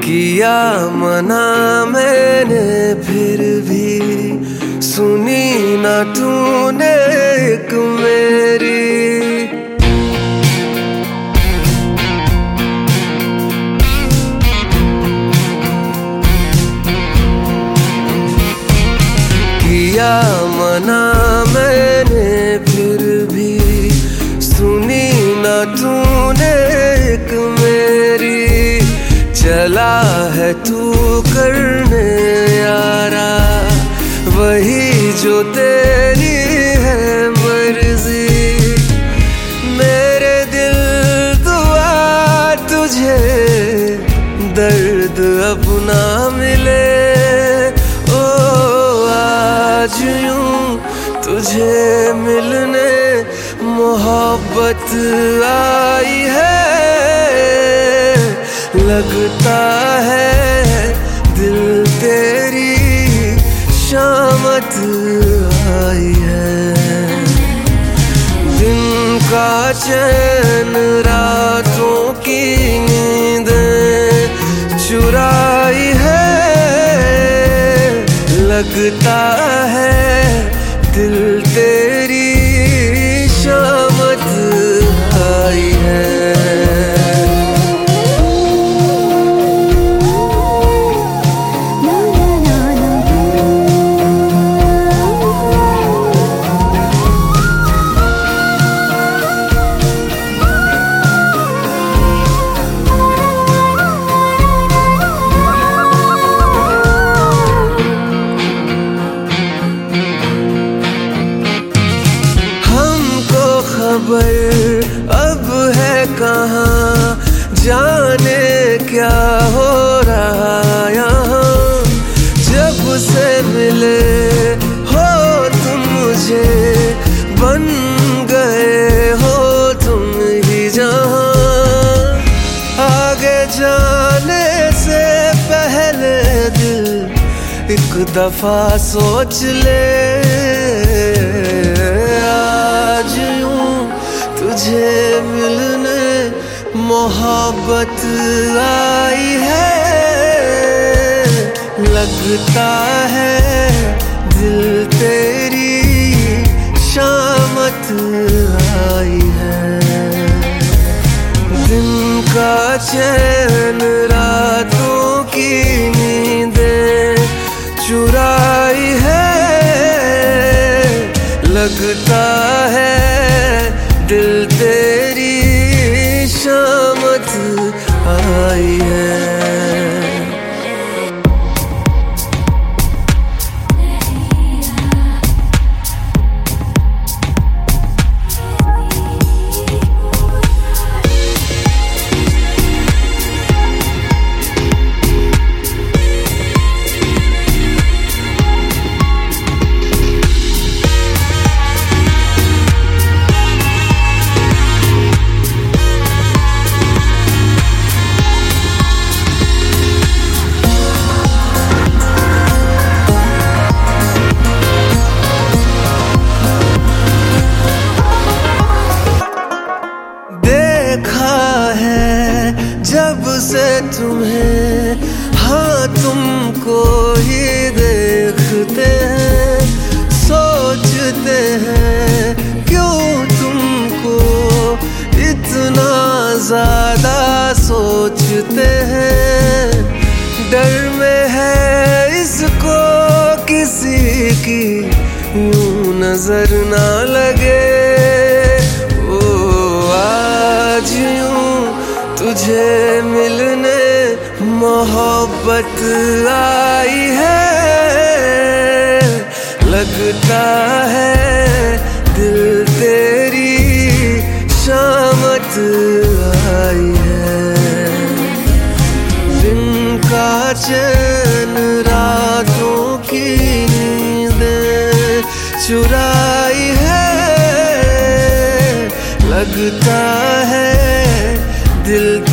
किया मना मैंने फिर भी सुनी ना तूने एक मेरी। किया मना मैंने फिर भी सुनी ना तूने एक मेरी। चला है तू करने यारा वही जो तेरी है मर्जी। मेरे दिल दुआ तुझे दर्द अब ना मिले। ओ आज यूं तुझे मिलने मोहब्बत आई है। लगता है दिल तेरी शामत आई है। दिन का चैन रातों की नींदें चुराई है। लगता है दिल तेरी शामत आई है। खबर अब है कहाँ जाने क्या हो रहा यहाँ। जब से मिले हो तुम मुझे बन गए हो तुम ही जहाँ। आगे जाने से पहले दिल एक दफा सोच ले। आज यूं तुझे मिलने मोहब्बत आई है। लगता है दिल तेरी शामत आई है। दिन का चैन रातों की नींदें चुराई है। लगता है दिल तेरी शामत आई है। देखा है जब से तुम्हें, हाँ तुमको ही देखते हैं। सोचते हैं क्यों तुमको इतना ज्यादा सोचते हैं। डर में है इसको किसी की यूं नजर ना लगे। आज यूं तुझे मिलने मोहब्बत आई है। लगता है दिल तेरी शामत आई है। दिन का चैन रातों की नींदें चुराई है। लगता है दिल